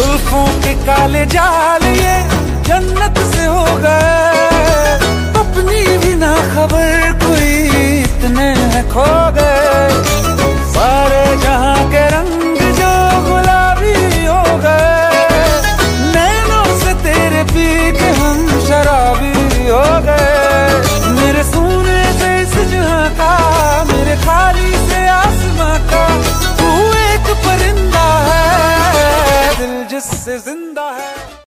जुल्फों के काले जाल ये जन्नत से हो गए, अपनी भी ना खबर कोई इतने खो गए।